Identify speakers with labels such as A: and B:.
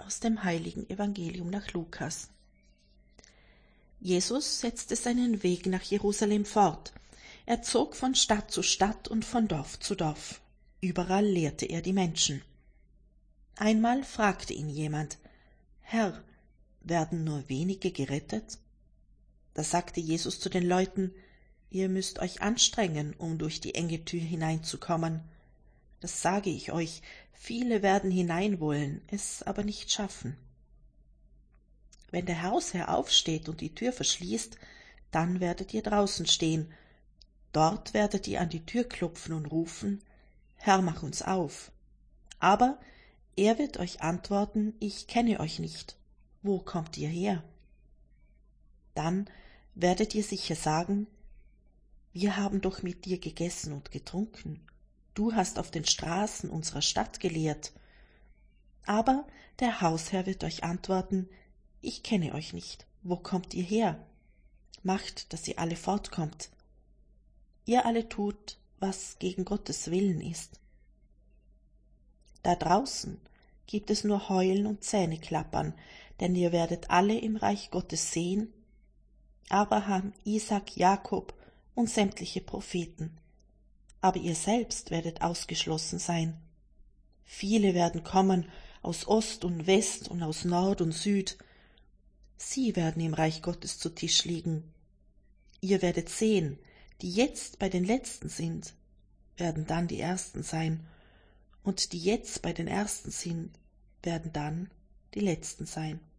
A: aus dem heiligen Evangelium nach Lukas. Jesus setzte seinen Weg nach Jerusalem fort. Er zog von Stadt zu Stadt und von Dorf zu Dorf. Überall lehrte er die Menschen. Einmal fragte ihn jemand: Herr, werden nur wenige gerettet? Da sagte Jesus zu den Leuten: Ihr müsst euch anstrengen, um durch die enge Tür hineinzukommen. Das sage ich euch, viele werden hinein wollen, es aber nicht schaffen. Wenn der Hausherr aufsteht und die Tür verschließt, dann werdet ihr draußen stehen. Dort werdet ihr an die Tür klopfen und rufen: Herr, mach uns auf. Aber er wird euch antworten: Ich kenne euch nicht. Wo kommt ihr her? Dann werdet ihr sicher sagen: Wir haben doch mit dir gegessen und getrunken. Du hast auf den Straßen unserer Stadt gelehrt. Aber der Hausherr wird euch antworten: Ich kenne euch nicht. Wo kommt ihr her? Macht, dass ihr alle fortkommt. Ihr alle tut, was gegen Gottes Willen ist. Da draußen gibt es nur Heulen und Zähneklappern, denn ihr werdet alle im Reich Gottes sehen: Abraham, Isaak, Jakob und sämtliche Propheten. Aber ihr selbst werdet ausgeschlossen sein. Viele werden kommen aus Ost und West und aus Nord und Süd. Sie werden im Reich Gottes zu Tisch liegen. Ihr werdet sehen, die jetzt bei den Letzten sind, werden dann die Ersten sein, und die jetzt bei den Ersten sind, werden dann die Letzten sein.